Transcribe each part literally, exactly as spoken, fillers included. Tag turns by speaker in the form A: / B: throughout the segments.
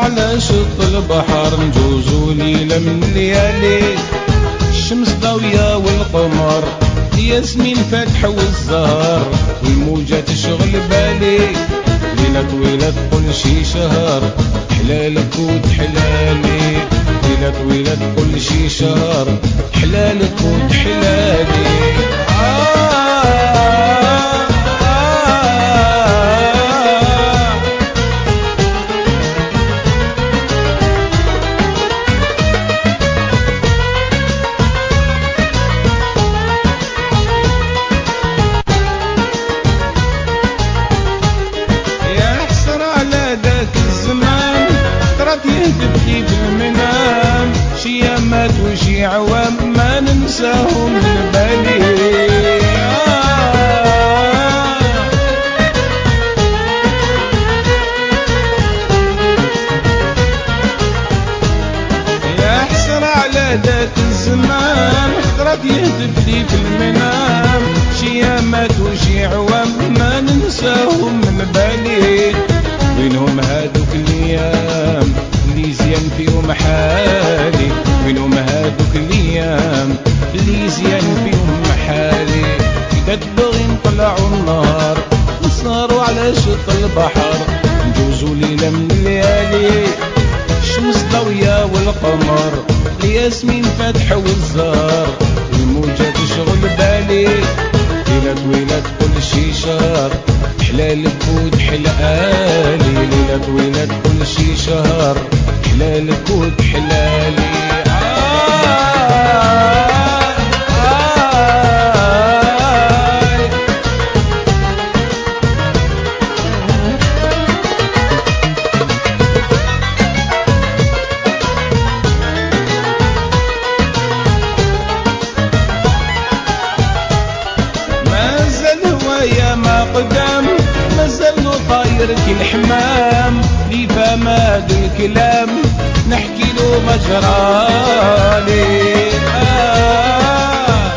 A: على شط البحر نجوزو ليلة من الليالي، الشمس ضاوية والقمر ياسمين فاتحة والزهر والموجة تشغل بالي، ليلة طويلة كل شي شهر حلالك وتحلالي، ليلة طويلة كل شي شهر حلالك وتحلالي. آه تبكي بالمنام شيامات وشي عوام ما ننساهم من بالي. يا حسرة على ذاك الزمان خطرت يهتف لي في المنام شيامات وشي عوام ما ننساهم من بالي. وينهم هادوك الايام اللي زين فيهم حالي، وينهم هادوك الايام اللي زين فيهم حالي. اذا تبغي نطلعوا النهار نسهروا على شط البحر نجوزوا ليلة من الليالي، الشمس ضاوية والقمر الياسمين فاتحة والزهر والموجة تشغل بالي، ليلة طويلة كل شي شهر حلالك وتحلالي، ليلة طويلة كل شي شهر حلالك وتحلالي. ما زال هوايا ما قدام مازال طاير كي الحمام لي فهم هاد الكلام نحكي له مجرالي. آه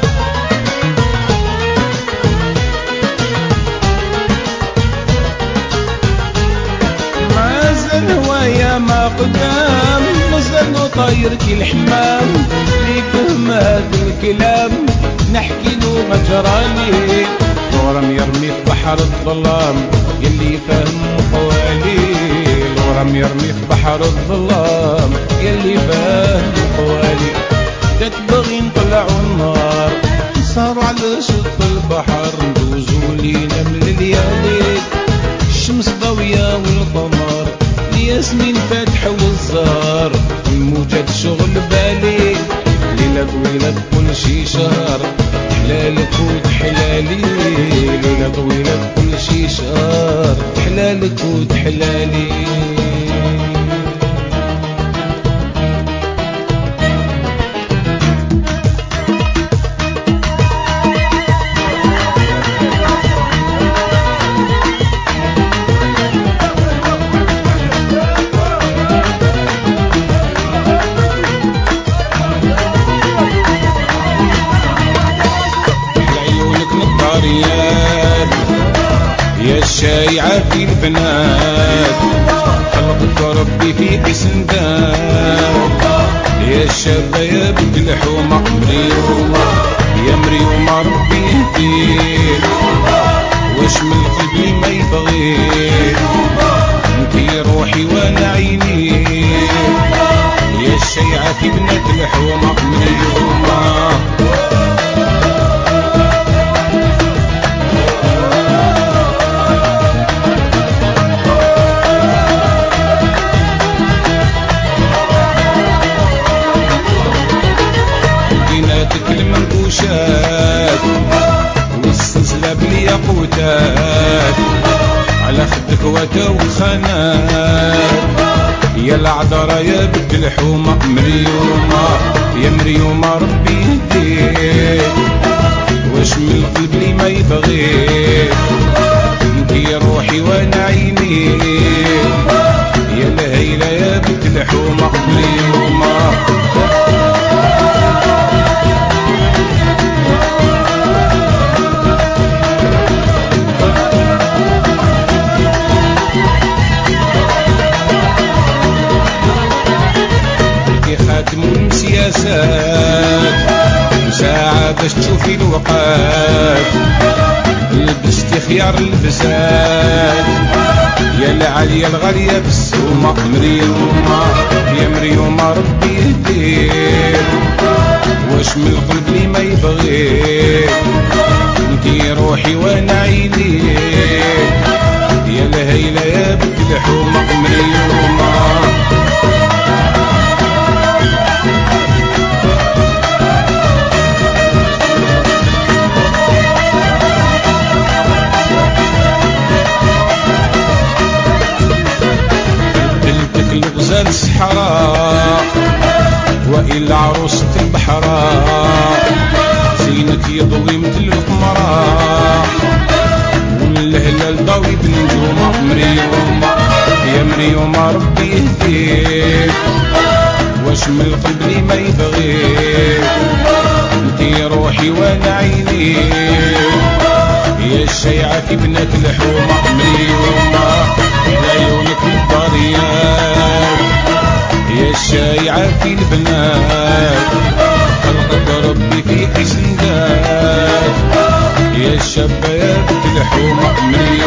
A: مازال هوايا ما قدام مازال طاير كي الحمام لي فهم هاد الكلام نحكي له مجرالي. الورم يرمي في بحر الظلام يلي فهم قوالي، الورم يرمي في بحر الظلام يلي فهم قوالي. تتبغي نطلعوا النار نسهروا على شط البحر ندوزوا ليلة من الليالي، الشمس ضاوية والقمر الياسمين فاتحة والزهر والموجة تشغل بالي، ليلة طويلة كل شي شهر حلالك وتحلالي، ليلة طويلة كل شي شهر حلالك وتحلالي. يا الشايعة في البنات خلقك ربي فيك سندات، يا الشابة يا بنت الحومة مريومة يا مريومة ربي يهديك، واش من قلبي ما يبغيك انتي روحي وانا عينيك، يا الشايعة في بنات الحومة مريومة. والسلسلة بالياقوتات على خدك وتا وخانات، يا العذرة يا بنت الحومة مريومة يا مريومة ربي يهديك، واش من القلب لي ما يبغيك انتي روحي وانا عينيك، يا الهيلة يا بنت الحومة مريومة. في الوقات لبستي خيار البسات يا العالية الغالية بالسومة مريومة يا مريومة ربي يهديك واش من القلب لي ما يبغيك انتي روحي وانا عينيك يا الهيلة يا بنت الحومة مريومة الغزال الصحراء وإلا عروسة البحراء زينك يضوي مثل القمراء والهلال ضوي بنجومة مريومة يا مريومة ربي يهديك واش من القلب لي ما يبغيك انتي روحي وانا عينيك يا الشيعة في بنات الحومة مريومة عيونك الضريات يا الشايعة في البنات خلقك ربي في حسن ذات يا الشابة يا بنت الحومة مريومة